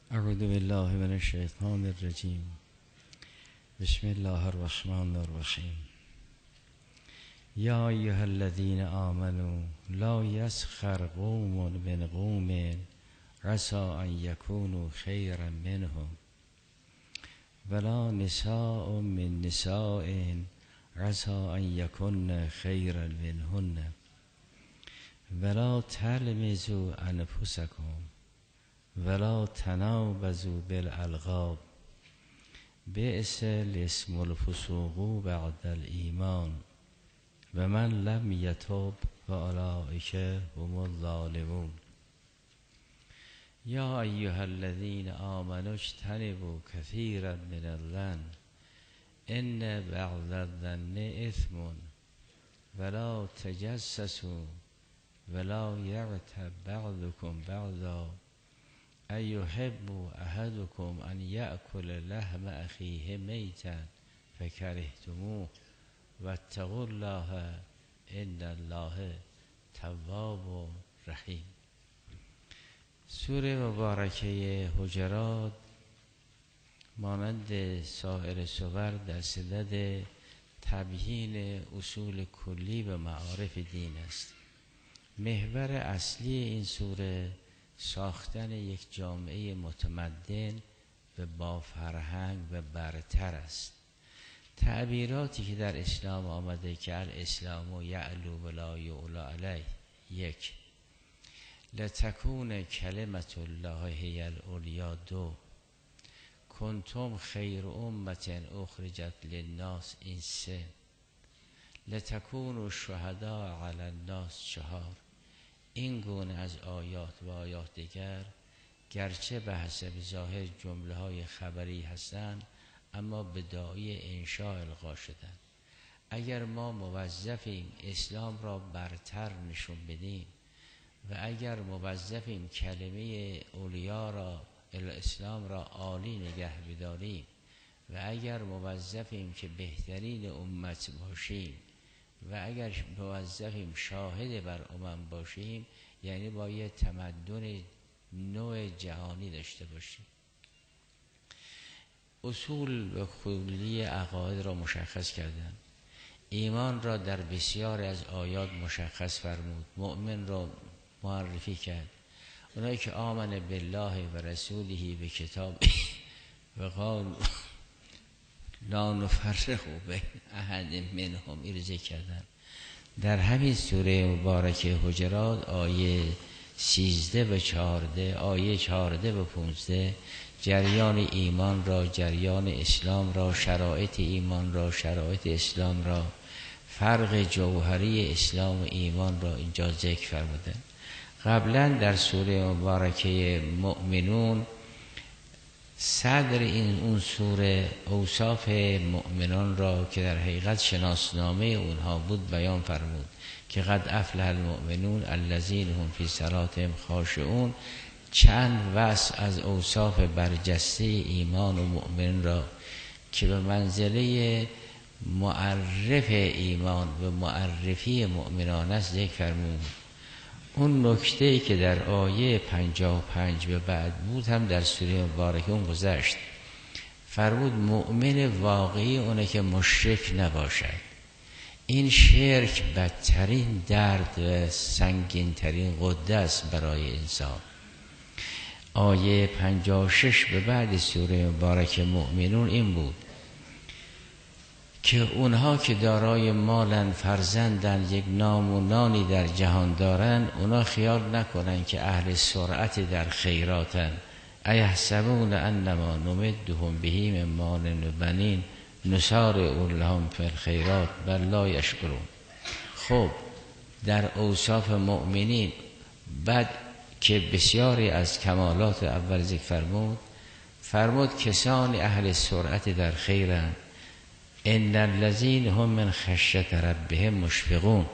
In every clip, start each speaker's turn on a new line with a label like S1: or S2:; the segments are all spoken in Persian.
S1: اعوذ بالله من الشیطان الرجیم. بسم الله الرحمن الرحیم. یا ایها الذین آمنوا لا یسخر قوم من قوم عسى ان یکونوا خیرا منهم ولا نساء من نساء عسى ان یکن خیرا منهن ولا تلمزوا انفسکم ولا تنابزوا بالالقاب بئس الاسم الفسوق بعد الایمان و من لم یتب فاولئک هم الظالمون. یا ایها الذین آمنوا اجتنبوا کثیرا من الظن ان بعض الظن اثم ولا تجسسوا ولا یغتب بعضکم بعضا ایحب احدکم ان یأکل لحم اخیه میتا فکرهتموه واتقوا الله ان الله تواب رحیم. سوره مبارکه حجرات مانند سایر سور در صدد تبیین اصول کلی و معارف دین است. محور اصلی این سوره ساختن یک جامعه متمدن و با فرهنگ و برتر است. تعبیراتی که در اسلام آمده که الاسلام یعلو ولا یعلی علیه: یک، لتکون کلمت الله هی العلیا. دو، کنتم خیر امت اخرجت للناس. این سه، لتکونوا شهداء علی الناس. چهار، این گونه از آیات و آیات دیگر گرچه به حسب ظاهر جمله های خبری هستند اما به داعی انشاء القا شدند. اگر ما موظفیم اسلام را برتر نشون بدیم و اگر موظفیم کلمه اولیا را اسلام را عالی نگه بداریم و اگر موظفیم که بهترین امت باشیم و اگر موظفیم شاهد بر امم باشیم، یعنی با یه تمدن نوع جهانی داشته باشیم. اصول و کلی عقاید را مشخص کردن. ایمان را در بسیار از آیات مشخص فرمود. مؤمن را معرفی کرد. اونایی که آمن بالله و رسوله به کتاب و قال لا نفرق بین احد منهم ارجع کردن. در همین سوره مبارکه حجرات آیه 13 و 14، آیه 14 و 15 جریان ایمان را، جریان اسلام را، شرایط ایمان را، شرایط اسلام را، فرق جوهری اسلام و ایمان را اینجا ذکر فرمودن. قبلا در سوره مبارکه مؤمنون صدر اون سوره اوصاف مؤمنان را که در حقیقت شناسنامه اونها بود بیان فرمود که قد افلح المؤمنون الذین هم فی صلاتهم خاشعون. چند وصف از اوصاف برجسته ایمان و مؤمن را که به منزله معرف ایمان و معرفی مؤمنان است ذکر فرمود. اون نکته که در آیه 55 به بعد بود هم در سوره مبارکه اون گذشت. فرمود مؤمن واقعی اونه که مشرک نباشد. این شرک بدترین درد و سنگین ترین غده است برای انسان. آیه 56 به بعد سوره مبارکه مؤمنون این بود که اونها که دارای مالن، فرزندن، یک نام و نانی در جهان دارن، اونها خیال نکنن که اهل سرعت در خیراتن. ایحسبون انما نمدهم به من مال و بنین نسارع لهم فی الخیرات بل لا یشعرون. خب در اوصاف مؤمنین بعد که بسیاری از کمالات اول ذکر فرمود کسان اهل سرعت در خیرن. ان الذین هم من خشیت ربهم مشفقون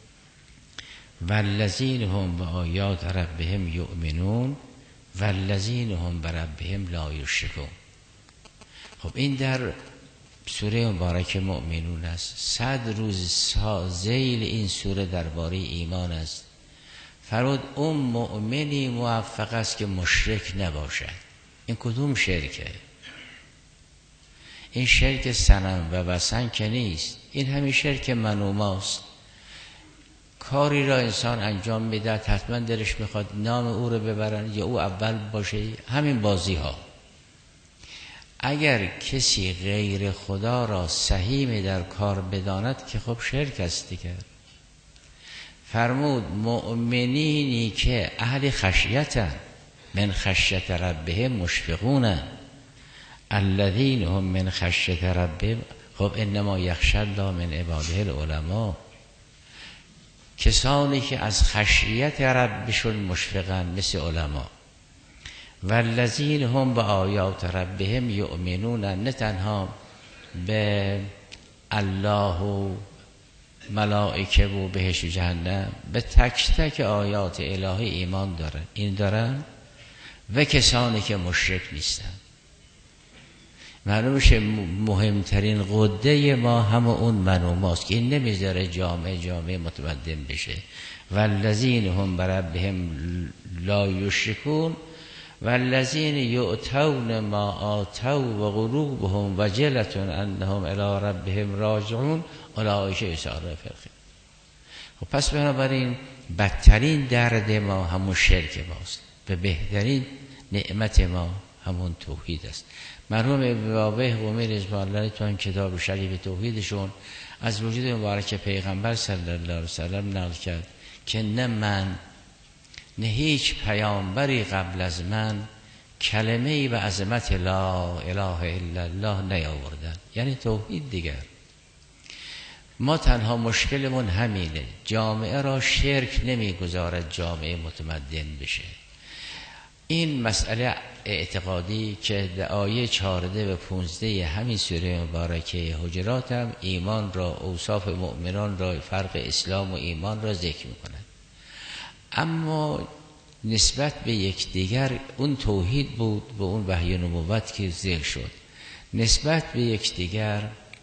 S1: والذین هم بآیات ربهم یؤمنون والذین هم بربهم لا یشرکون. خب این در سوره مبارکه مؤمنون است. 100 روز ذیل این سوره درباره ایمان است. فرمود اون مؤمنی موفق است که مشرک نباشد. این کدوم شرکه؟ این شرک صنم و وثن که نیست، این همین شرک من و ماست. کاری را انسان انجام میده، حتما دلش میخواد نام او رو ببرن یا او اول باشه. همین بازی ها، اگر کسی غیر خدا را سهیم در کار بداند که خب شرک است دیگر. فرمود مؤمنینی که اهل خشیتن، من خشیت ربهم مشفقون، الذین هم من خشیت ربهم، خب انما یخشی الله من عباده العلماء، کسانی که از خشیت ربشون مشفقن مثل علما. والذین هم به آیات ربهم یؤمنون، نه تنها به الله و ملائکه و بهشت و جهنم، به تک تک آیات الهی ایمان داره. این دارن و کسانی که مشرک نیستن. معلوم شه مهمترین قده ما همه اون من و ماست که این نمیذاره جامعه متمدن بشه. والذین هم بربهم لا یشرکون والذین یؤتون ما آتوا و قلوبهم وجلة انهم الی ربهم راجعون اولئک یسارعون فی الخیر. خب پس بنابراین بدترین درد ما همون شرک ماست و بهترین نعمت ما همون توحید است. مرحوم ابن بابه قمی رضوان الله تو این کتاب شریف توحیدشون از وجود مبارک پیغمبر صلی الله علیه وسلم نقل کرد که نه من نه هیچ پیامبری قبل از من کلمه‌ای به عظمت لا اله الا الله نیاوردن، یعنی توحید دیگر. ما تنها مشکلمون همینه، جامعه را شرک نمیگذارد جامعه متمدن بشه. این مسئله اعتقادی که در آیه 14 و 15 همین سوره مبارکه حجرات هم ایمان را، اوصاف مؤمنان را، فرق اسلام و ایمان را ذکر می‌کند. اما نسبت به یکدیگر اون توحید بود به اون وحی نبوت که ذکر شد. نسبت به یکدیگر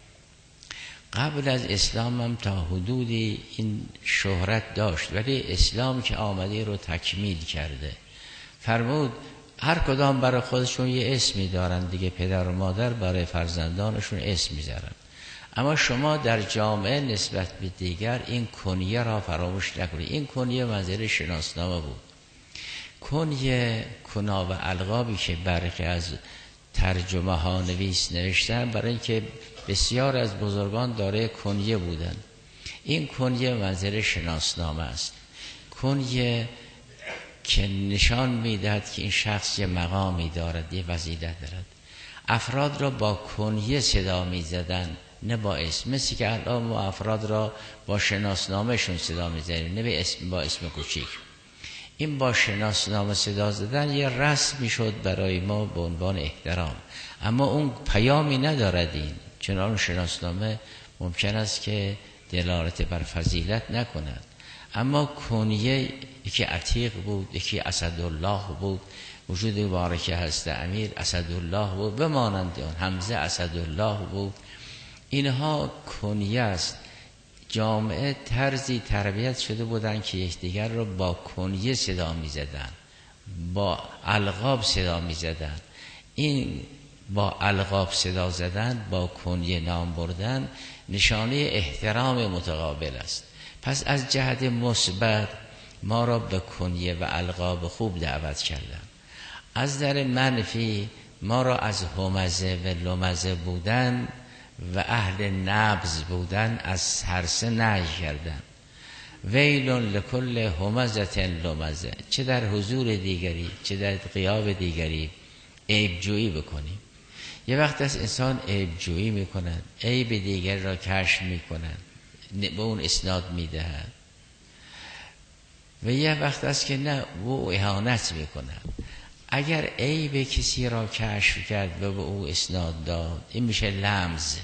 S1: قبل از اسلام هم تا حدودی این شهرت داشت، ولی اسلام که آمده رو تکمیل کرده. فرمود هر کدام برای خودشون یه اسمی دارن دیگه، پدر و مادر برای فرزندانشون اسم میذارن. اما شما در جامعه نسبت به دیگر این کنیه را فراموش نکنید. این کنیه منظر شناسنامه بود. کنیه، کنا و القابی که برخی از ترجمه ها نویس نوشتن برای اینکه بسیار از بزرگان داره کنیه بودن. این کنیه منظر شناسنامه است. کنیه که نشان میدهد که این شخص یه مقامی دارد، یه وظیفت دارد. افراد را با کنیه صدا میزدن نه با اسم، مثل که الان ما افراد را با شناسنامه شون صدا میزنیم، نه با اسم کوچیک. این با شناسنامه صدا زدن یه رسمی شد برای ما به عنوان احترام، اما اون پیامی ندارد. این چنان شناسنامه ممکن است که دلالت بر فضیلت نکند. اما کنیه یکی عتیق بود، یکی اسدالله بود، وجود مبارک هست امیر اسدالله بود، بمانند اون حمزه اسدالله بود. اینها کنیه است. جامعه طرزی تربیت شده بودن که یکدیگر رو با کنیه صدا می زدن، با القاب صدا می زدن. این با القاب صدا زدن، با کنیه نام بردن نشانه احترام متقابل است. پس از جهت مثبت ما را به کنیه و القاب خوب دعوت کردن. از در منفی ما را از همزه و لمزه بودن و اهل نبض بودن از هر سه نهی کردن. ویل لکل همزه لمزه، چه در حضور دیگری چه در غیاب دیگری عیب جویی بکنیم. یه وقت از انسان عیب جویی میکنن، عیب دیگر را کشف میکنن، به اون اسناد میدهد. و یه وقت است که نه، او اهانت میکنن. اگر عیب کسی را کشف کرد و به او اسناد داد، این میشه لمز.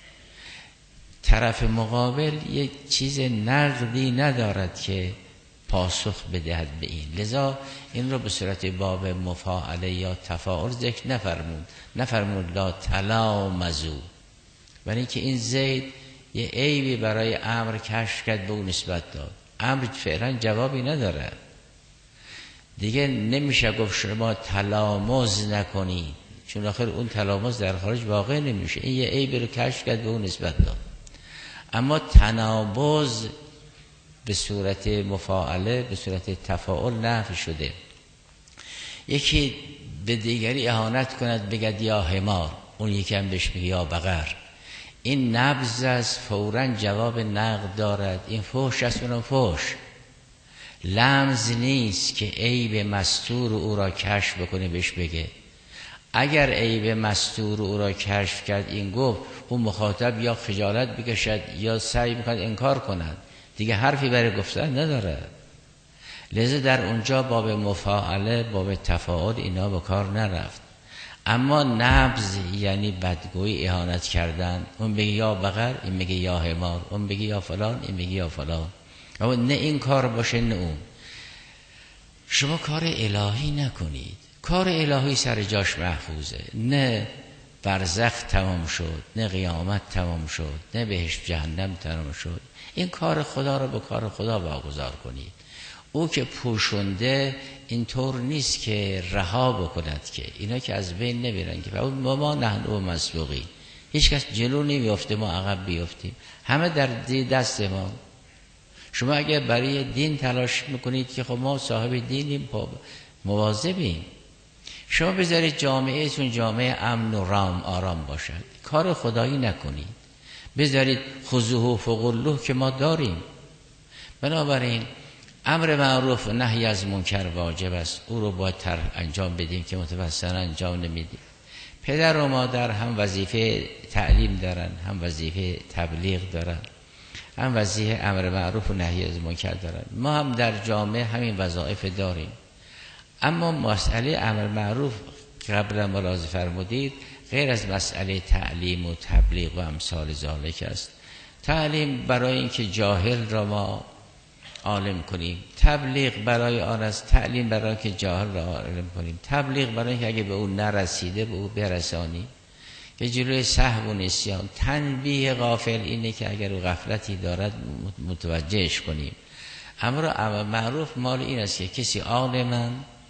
S1: طرف مقابل یک چیز نقدی ندارد که پاسخ بدهد به این. لذا این رو به صورت باب مفاعله یا تفاعل ذکر نفرمود لا تلامزو، برای اینکه این زید یه عیبی برای امر کشف کرد به اون نسبت داد. امر فعلا جوابی نداره. دیگه نمیشه گفت شما تلاموز نکنید، چون آخر اون تلاموز در خارج واقع نمیشه. این یه عیب رو کشف کرد به اون نسبت داد. اما تنابض به صورت مفاعله، به صورت تفاعل نفی شده. یکی به دیگری اهانت کند بگد یا حمار، اون یکی هم بهش میگه یا بقر. این نبض است، فوراً جواب نقد دارد. این فحش است، اونم فحش. لمز نیست که عیب مستور او را کشف بکنه بهش بگه. اگر عیب مستور او را کشف کرد این گفت، اون مخاطب یا خجالت بکشد یا سعی میکند انکار کند، دیگه حرفی برای گفتن نداره. لذا در اونجا باب مفاعله، باب تفاعل اینا به کار نرفت. اما نبض یعنی بدگویی، اهانت کردن. اون بگه یا بقر، این بگه یا حمار، اون بگه یا فلان، این بگه یا فلان. اما نه این کار باشه نه اون. شما کار الهی نکنید. کار الهی سر جاش محفوظه. نه برزخ تمام شد، نه قیامت تمام شد، نه بهشت جهنم تمام شد. این کار خدا رو به کار خدا واگذار کنید. او که پوشونده اینطور نیست که رها بکند، که اینا که از بین نمیرن که ما نحن و مسبوقی، هیچ کس جلو نمیافته ما عقب بیافتیم، همه در دست ما. شما اگر برای دین تلاش میکنید که خب ما صاحب دینیم، مواظبیم. شما بذارید جامعهتون جامعه امن و آرام باشد، کار خدایی نکنید. بذارید خذوه فغلوه که ما داریم. بنابراین امر معروف و نهی از منکر واجب است، او رو باید انجام بدیم که متوسطاً انجام نمیدیم. پدر و مادر هم وظیفه تعلیم دارن، هم وظیفه تبلیغ دارن، هم وظیفه امر معروف و نهی از منکر دارن. ما هم در جامعه همین وظایف داریم. اما مسئله امر معروف قبلا ملاحظه فرمودید غیر از مسئله تعلیم و تبلیغ و امثال ذالک است. تعلیم برای اینکه جاهل را ما عالم کنیم، تبلیغ برای آن است. تعلیم برای اینکه جاهل را عالم کنیم، تبلیغ برای اینکه اگه به اون نرسیده به او برسانی، که جلوی سهو و نسیان. تنبیه غافل اینه که اگر او غفلتی دارد متوجهش کنیم. امر معروف مال این است که کسی عالماً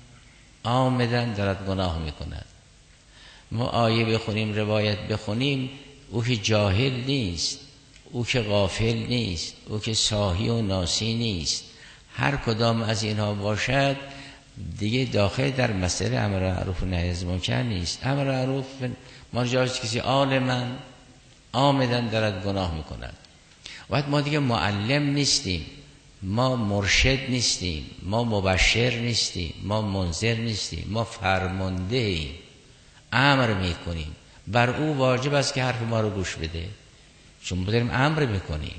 S1: آمدن دارد گناه میکند، ما آیه بخونیم، روایت بخونیم، او که جاهل نیست، او که غافل نیست، او که ساهی و ناسی نیست. هر کدام از اینها باشد دیگه داخل در مسئله امر معروف و نهی از منکر نیست. امر معروف ما جاست کسی عالماً آمدن دارد گناه میکند. وقت ما دیگه معلم نیستیم، ما مرشد نیستیم، ما مبشر نیستیم، ما منذر نیستیم، ما فرمانده ایم، امر میکنیم. بر او واجب است که حرف ما رو گوش بده، چون داریم امر میکنیم.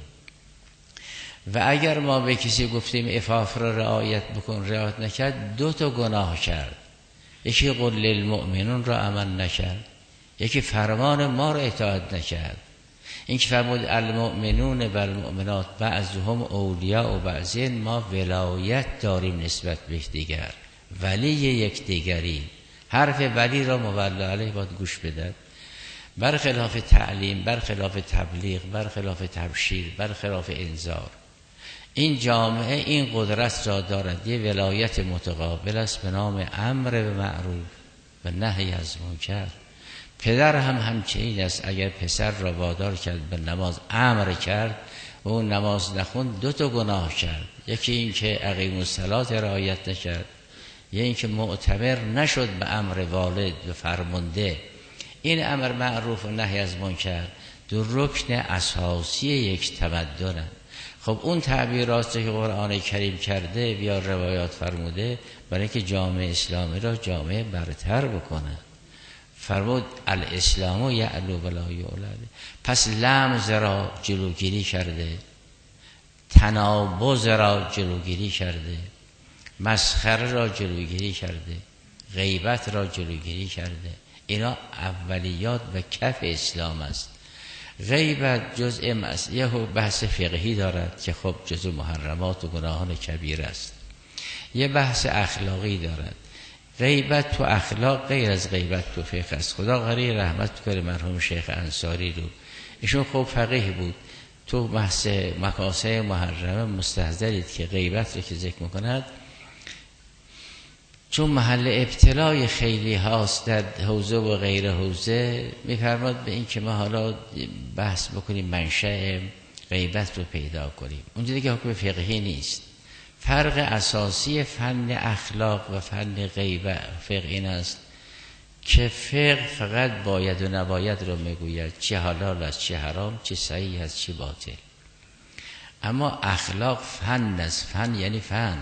S1: و اگر ما به کسی گفتیم عفاف را رعایت بکن، رعایت نکرد، 2 تا گناه کرد. یکی قل للمؤمنون را عمل نکرد، یکی فرمان ما را اطاعت نکرد. این که فرمود المؤمنون و المؤمنات بعضهم اولیاء و بعضین، ما ولایت داریم نسبت به دیگر، ولی یک دیگری. حرف ولی را مولا علیه باید گوش بدهد. برخلاف تعلیم، برخلاف تبلیغ، برخلاف تبشیر، برخلاف انذار. این جامعه این قدرت را دارد، یه ولایت متقابل است به نام امر به معروف و نهی از منکر. پدر هم همچنین است. اگر پسر را وادار کرد به نماز، امر کرد و اون نماز نخوند، 2 تا گناه کرد. یکی این که اقیم الصلاة رعایت نکرد، یا این که معتبر نشد به امر والد و فرمانده. این امر معروف و نهی از منکر 2 رکن اساسی یک تمدن. خب اون تعبیرات که قرآن کریم کرده یا روایات فرموده برای اینکه جامعه اسلامی را جامعه برتر بکنه. فرمود الاسلام یعلو ولا یعلو. پس لمز را جلوگیری کرده، تنابض را جلوگیری کرده، مسخره را جلوگیری کرده، غیبت را جلوگیری کرده. اینا اولیات و کف اسلام است. غیبت جزء یه بحث فقهی دارد که خب جزء محرمات و گناهان کبیر است. یه بحث اخلاقی دارد. غیبت تو اخلاق غیر از غیبت تو فقه است. خدا غری رحمت کنه مرحوم شیخ انصاری رو، ایشون خوب فقیه بود. تو بحث مکاسب محرمه مستحضرید که غیبت رو که ذکر میکند چون محل ابتلای خیلی هاست در حوزه و غیر حوزه، میفرماد به این که ما حالا بحث بکنیم منشأ غیبت رو پیدا کنیم. اونجا دیگه حکم فقهی نیست. فرق اساسی فن اخلاق و فن غیبت فقه این است که فقه فقط باید و نباید رو میگوید، چه حلال است چه حرام، چه صحیح است چه باطل. اما اخلاق فن است. فن یعنی فن.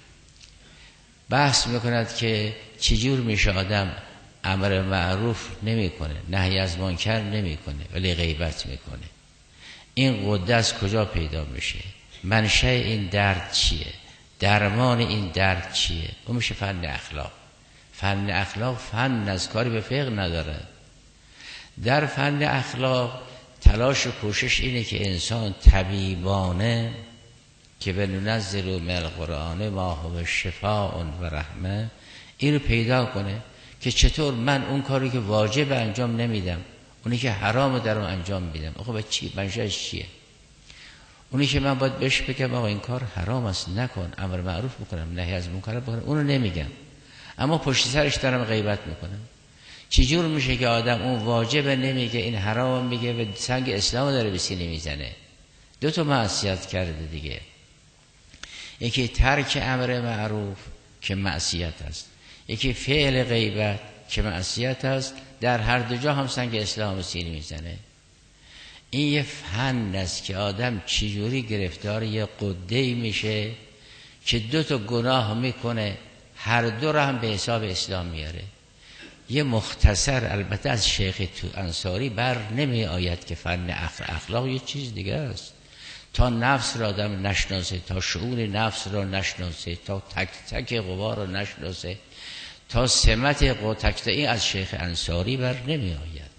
S1: بحث میکند که چجور میشه آدم امر معروف نمیکنه، نهی از منکر نمیکنه، ولی غیبت میکنه. این قدرت از کجا پیدا میشه؟ منشأ این درد چیه؟ درمان این درد چیه؟ اون میشه فن اخلاق. فن اخلاق فن از کاری به فقه نداره. در فن اخلاق تلاش و کوشش اینه که انسان طبیبانه که بننزل من القرآن ما هو شفاء و رحمه، این رو پیدا کنه که چطور من اون کاری که واجب انجام نمیدم، اونی که حرام در اون انجام میدم، آقا چی منشأش چیه؟ اونی که من باید بهش بگم آقا این کار حرام است نکن، امر معروف بکنم، نهی از منکر بکنم، اونو نمیگم، اما پشت سرش دارم غیبت میکنم. چجور میشه که آدم اون واجب نمیگه، این حرام میگه و سنگ اسلام داره به سینه میزنه؟ دو تا معصیت کرده دیگه. یکی ترک امر معروف که معصیت است، یکی فعل غیبت که معصیت است. در هر دو جا هم سنگ اسلام به سینه میزنه. این یه فن است که آدم چجوری گرفتار یه قده‌ای میشه که دو تا گناه میکنه، هر دو را هم به حساب اسلام میاره. یه مختصر البته از شیخ انصاری بر نمی آید که فن اخلاق یه چیز دیگه است. تا نفس را آدم نشناسه، تا شعور نفس را نشناسه، تا تک تک غبار را نشناسه، تا سمت تک این از شیخ انصاری بر نمی آید.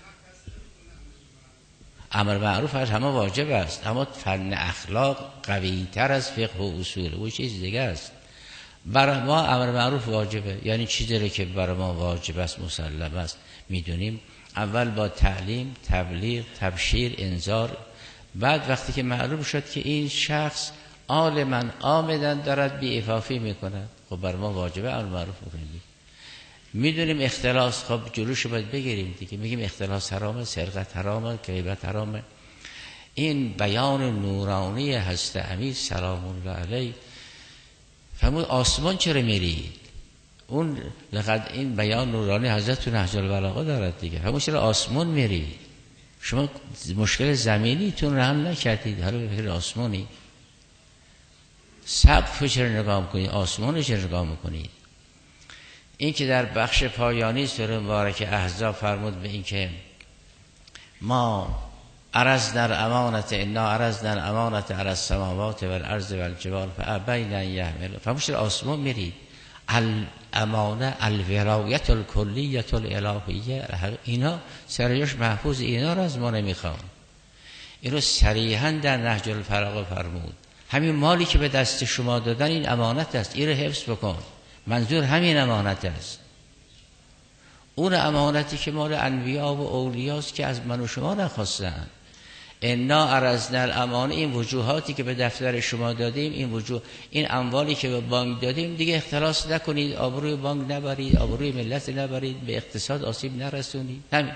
S1: امر معروف از همه واجب است، اما فن اخلاق قوی تر از فقه و اصول و چیز دیگه است. برای ما امر معروف واجبه، یعنی چیزی رو که برای ما واجب است مسلم است میدونیم. اول با تعلیم، تبلیغ، تبشیر، انذار. بعد وقتی که معلوم شد که این شخص عالما عامدن دارد بی‌عفافی میکنه، خب برای ما واجبه امر معروف بکنیم. میدونیم اختلاس، خب جلوش باید بگیریم دیگه. میگیم اختلاس حرامه، سرقت حرامه، غیبت حرامه. این بیان نورانی هست امیر سلام الله علیه. فرمود آسمان چرا میرید؟ اون لقد این بیان نورانی حضرت تو نهج البلاغه دارد دیگه. فرمود چرا آسمان میرید؟ شما مشکل زمینیتون رو حل نکردید، حالا به فکر آسمانی. سقف چرا نگاه میکنید؟ آسمان چرا نگاه میکنید؟ این که در بخش پایانی سوره مبارک احزاب فرمود به این که ما عرضنا الامانت انا عرضنا الامانت علی السماوات والارض والجبال فابین ان یحملنها. فرمود چرا آسمان میرید؟ الامانه الولایت الکلیه الالهیه، اینا سرجاش محفوظ، اینا رو از ما نمیخوام. این رو صریحا در نهج البلاغه فرمود. همین مالی که به دست شما دادن این امانت است، این رو حفظ بکن. منظور همین امانت است. اون امانتی که مال انبیا و اولیاست که از من و شما نخواستن. انا عرضنا الامانه، این وجوهاتی که به دفتر شما دادیم، این وجوه، این اموالی که به بانک دادیم، دیگه اختلاس نکنید، آبروی بانک نبرید، آبروی ملت نبرید، به اقتصاد آسیب نرسونید. همین.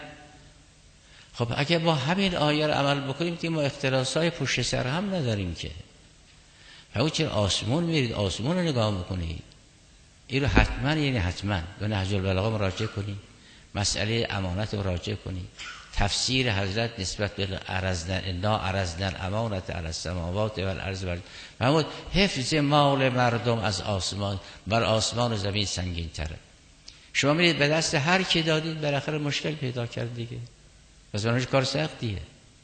S1: خب اگه با همین آیه رو عمل بکنیم که ما اختلاسای پشت سر هم نداریم که. همون چرا آسمون میرید؟ آسمون رو نگاه میکنید. این رو حتما، یعنی حتما به نهج البلاغه مراجعه کنید، مسئله امانت رو مراجعه کنید. تفسیر حضرت نسبت به انا عرضنا الامانت علی السماوات والارض فرمود حفظ مال مردم از آسمان بر آسمان و زمین سنگین تره. شما میرید به دست هر کی دادید بالاخره مشکل پیدا کرد دیگه. پس اونش کار سختیه.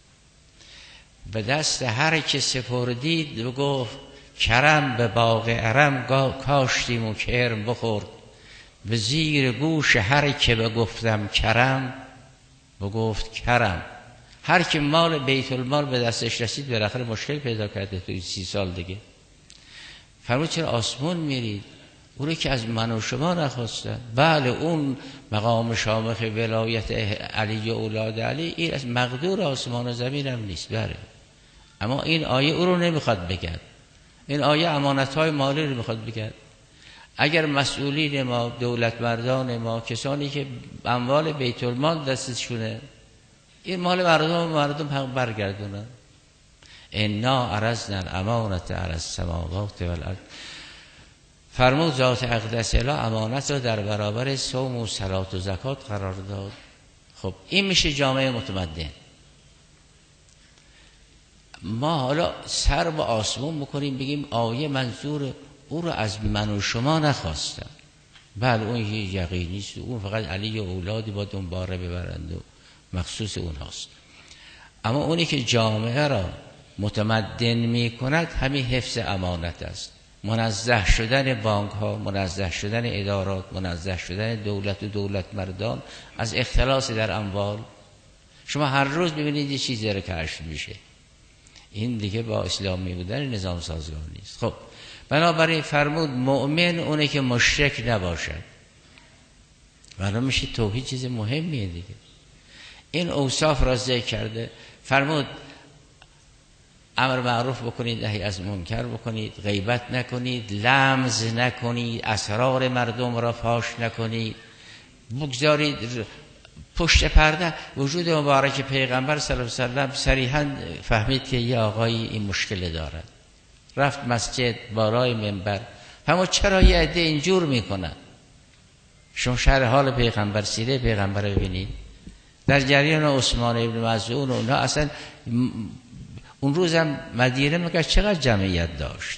S1: به دست هر کی سپردید گفت کرم به باغ ارم کاشتیم و کرم بخورد. به زیر گوش هر کی بگفتم کرم بگفت کرم. هر کی مال بیت المال به دستش رسید بالاخره مشکل پیدا کرده توی 30 سال دیگه. فرمود چرا آسمون میرید؟ اون که از من و شما نخواستن. بله اون مقام شامخ ولایت علی و اولاد علی، این از مقدور آسمان و زمین هم نیست. بله، اما این آیه او رو نمیخواد بگن. این آیه امانت‌های مالی رو میخواد بگن. اگر مسئولین ما، دولت مردان ما، کسانی که اموال بیت المال دستشونه، این مال مردم برگردونن. انا عرضنا الامانة علی السماوات والارض. فرمود ذات اقدس اله امانت را در برابر صوم و صلات و زکات قرار داد. خب این میشه جامعه متمدن. ما حالا سر به آسمون بکنیم بگیم آیه منظور او رو از من و شما نخواستن. بله اون یقینی است، اون فقط علی و اولادی با دنباره ببرند و مخصوص اون هاست. اما اونی که جامعه را متمدن می کند همین حفظ امانت است. منزه شدن بانک ها، منزه شدن ادارات، منزه شدن دولت و دولت مردان از اختلاس در اموال. شما هر روز ببینید یه چیزی رو کشف میشه. این دیگه با اسلامی بودن نظام سازگار نیست. خب بنابراین فرمود مؤمن اونه که مشرک نباشد. معنا میشه توحید چیز مهمیه دیگه. این اوصاف را ذکر کرده. فرمود امر معروف بکنید، نهی از منکر بکنید، غیبت نکنید، لمز نکنید، اسرار مردم را فاش نکنید، بگذارید پشت پرده. وجود مبارک پیغمبر صلی الله علیه و سلم صریحا فهمید که یه آقایی این مشکل دارد، رفت مسجد بالای منبر. اما چرا یه عده اینجور میکنن؟ شما شرح حال پیغمبر، سیره پیغمبر رو ببینید. در جریان عثمان ابن مظعون و اونها اصلا اون روزم مدینه مگه چقدر جمعیت داشت.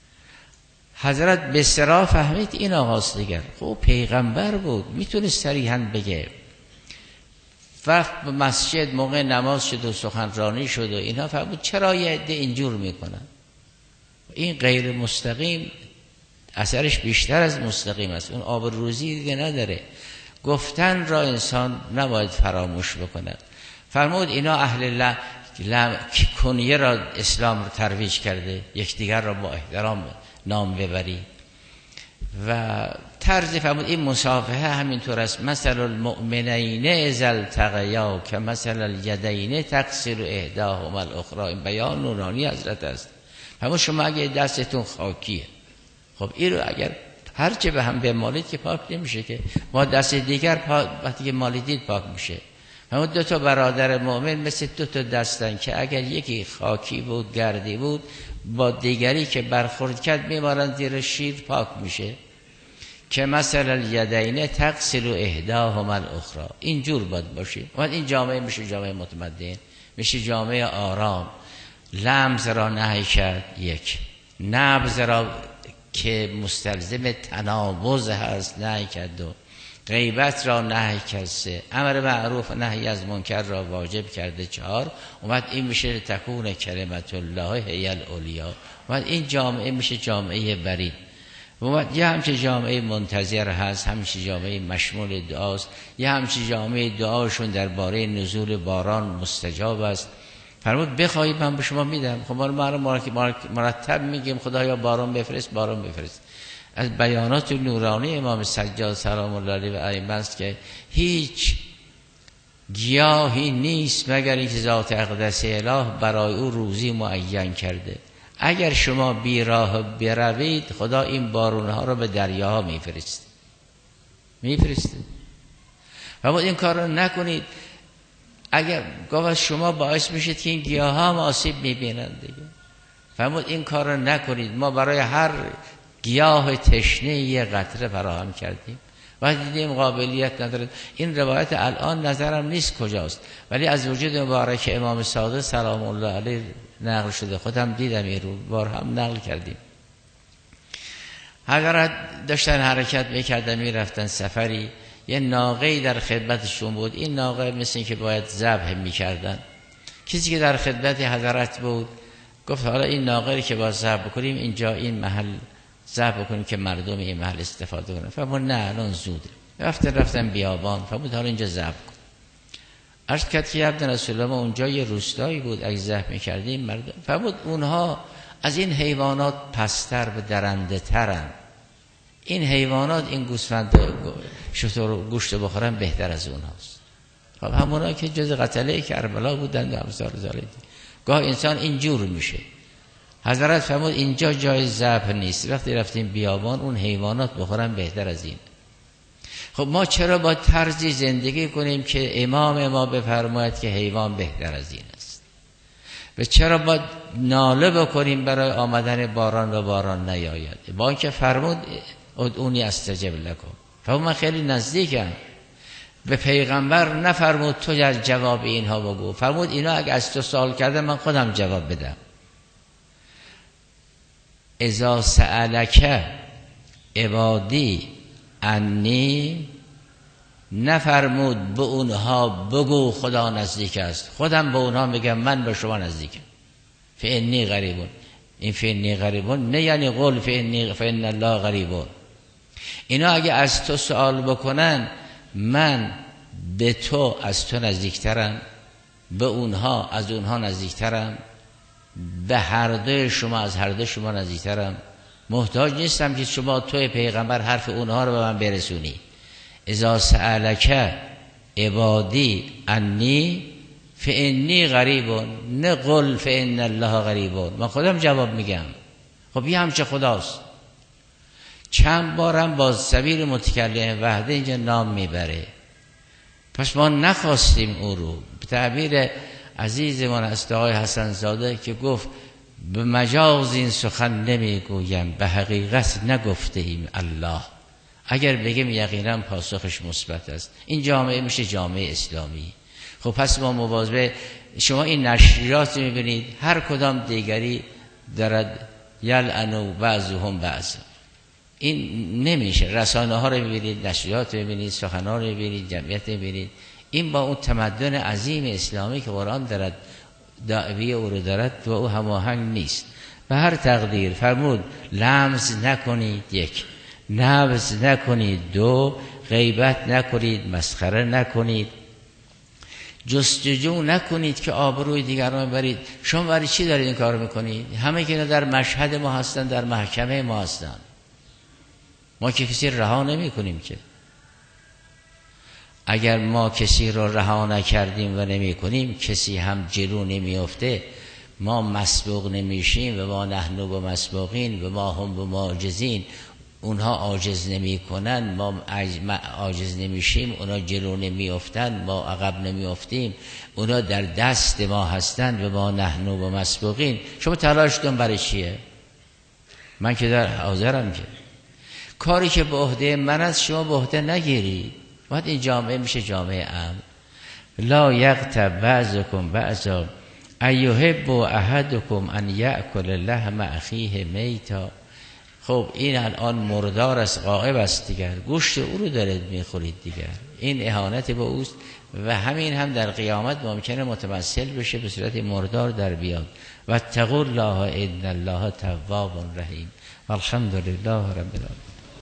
S1: حضرت به سرا فهمید این آقاست دیگر. خب پیغمبر بود، میتونست صریحاً بگه. وقت به مسجد موقع نماز شد و سخنرانی شد و اینها، فهمید چرا یه عده اینجور میکنن. این غیر مستقیم اثرش بیشتر از مستقیم است. اون آب روزی دیگه نداره. گفتن را انسان نباید فراموش بکنه. فرمود اینا اهل کنیه را اسلام را ترویج کرده، یکدیگر را با احترام نام ببری و طرز. فرمود این مصافحه همینطور است. مثل المؤمنین اذا التقیا که مثل الیدین تغسل احداهما الاخرى. این بیان نورانی حضرت است. فرمود شما اگه دستتون خاکیه، خب این رو اگر هرچه به هم بمالید که پاک نمیشه که. ما دست دیگر وقتی که مالیدید پاک میشه. همون دو تا برادر مؤمن مثل دو تا دستن که اگر یکی خاکی بود، گردی بود، با دیگری که برخورد کرد میمارن زیر شیر، پاک میشه. که مثل الیدین تغسل احداهما الاخرى. اینجور باید باشیم. این جامعه میشه جامعه متمدن، میشه جامعه آرام. لمز را نهی کرد، یک. نبض را که مستلزم تنابض هست نهی کرد، دو. غیبت را نهی کرد، سه. امر معروف نهی از منکر را واجب کرده، چهار. اومد این میشه تکون کلمت الله هی العلیا. اومد این جامعه میشه جامعه برید. اومد یه همچه جامعه منتظر هست، همچه جامعه مشمول دعاست. یه همچه جامعه دعاشون درباره نزول باران مستجاب است. فرمود بخواهید من به شما میدم. خب ما مرتب میگیم خدایا باران بفرست، باران بفرست. از بیانات نورانی امام سجاد سلام الله علیه و ائمه است که هیچ گیاهی نیست مگر اینکه ذات اقدس اله برای او روزی معین کرده. اگر شما بی راه بروید خدا این بارونها رو به دریاها میفرسته. فرمود این کار رو نکنید. اگر گفت شما باعث میشید که این گیاه ها هم آسیب میبینند دیگه. فرمود این کار رو نکنید. ما برای هر گیاه تشنه یه قطره فراهم کردیم و دیدیم قابلیت نداره. این روایت الان نظرم نیست کجاست، ولی از وجود مبارک امام صادق سلام الله علیه نقل شده. خودم دیدم این رو، بار هم نقل کردیم. اگر داشتن حرکت میکردن میرفتن سفری، یه ناقه‌ای در خدمتشون بود. این ناقه مثل این که باید ذبح میکردن. کسی که در خدمت حضرت بود گفت حالا این ناقه که باید ذبح بکنیم اینجا این محل ذبح بکنیم که مردم این محل استفاده کنن. فرمود نه الان زوده. رفتن بیابان. فرمود حالا اینجا ذبح کن. عرض کرد که عبد رسول الله اونجا یه روستایی بود، اگه ذبح میکردیم مردم. فرمود اونها از این حیوانات پستر و درنده ترن. این حیوانات این گوسفند شتر گوشت بخورن بهتر از اونهاست. خب همونا که جز قتله کربلا بودن و امثال ذالک. گاه انسان اینجور میشه. حضرت فرمود اینجا جای ذبح نیست، وقتی رفتیم بیابان اون حیوانات بخورن بهتر از این. خب ما چرا با طرزی زندگی کنیم که امام ما بفرماید که حیوان بهتر از این است؟ و چرا با ناله بکنیم برای آمدن باران و باران نیاید؟ با اینکه فرمود ادعونی استجب لکم. فرمود من خیلی نزدیکم. به پیغمبر نفرمود تو از جواب اینها بگو، فرمود اینا اگه از تو سوال کرده من خودم جواب بدم. اذا سألک عبادی انی، نفرمود به اونها بگو خدا نزدیک است، خودم به اونها میگم من به شما نزدیکم. فانی قریبون، این فانی قریبون نه یعنی قول فان الله قریبون. اینا اگه از تو سوال بکنن من به تو از تو نزدیکترم، به اونها از اونها نزدیکترم، به هر دوی شما از هر دوی شما نزدیکترم. محتاج نیستم که شما توی پیغمبر حرف اونها رو به من برسونی. اذا سألک عبادی انی فانی قریبون، نه قل فان الله قریبون، من خودم جواب میگم. خب این همچه خداست. چند بارم با سبیل متکلم وحده اینجا نام میبره. پس ما نخواستیم او رو. به تعبیر عزیزمان است آقای حسن زاده که گفت به مجاز این سخن نمیگویم، به حقیقت نگفته ایم الله. اگر بگیم یقینا پاسخش مثبت است. این جامعه میشه جامعه اسلامی. خب پس ما مواظب، شما این نشریات میبینید هر کدام دیگری دارد یلعنوا بعضهم بعضا. این نمیشه. رسانه ها رو ببینید، نشریات رو ببینید، سخنان رو ببینید، جمعیت رو ببینید. این با اون تمدن عظیم اسلامی که قرآن دارد دعوی او رو دارد و او هماهنگ نیست. به هر تقدیر فرمود لمس نکنید، یک، نبض نکنید، دو، غیبت نکنید، مسخره نکنید، جستجو نکنید که آبروی دیگران برید. شما برای چی دارید این کار میکنید؟ همه که در مشهد ما هستن، در محکمه ما هستن. ما که کسی رها نمی کنیم که. اگر ما کسی رو رها نکردیم و نمی کنیم کسی هم جلو نمی افته. ما مسبوق نمیشیم و ما نحن به مسبوقین و ما هم به معجزین. اونها عاجز نمی کنن، ما عاجز نمیشیم. اونا جلو نمی افتن، ما عقب نمی افتیم. اونا در دست ما هستن و ما نحن به مسبوقین. شما تلاش کن برای چیه؟ من که در حاضرم که کاری که به عهده من است شما به عهده نگیرید. وقت این جامعه میشه جامعه امن. لا یغتب بعضکم بعضا ایحب احدکم ان یأکل لحم اخیه میتا. خب این الان مردار است، غائب است دیگر، گوشت او رو دارید میخورید دیگر. این اهانت به اوست و همین هم در قیامت ممکنه متمثل بشه به صورت مردار در بیاد. و اتقوا الله ان الله تواب رحیم. والحمد لله رب العالمین.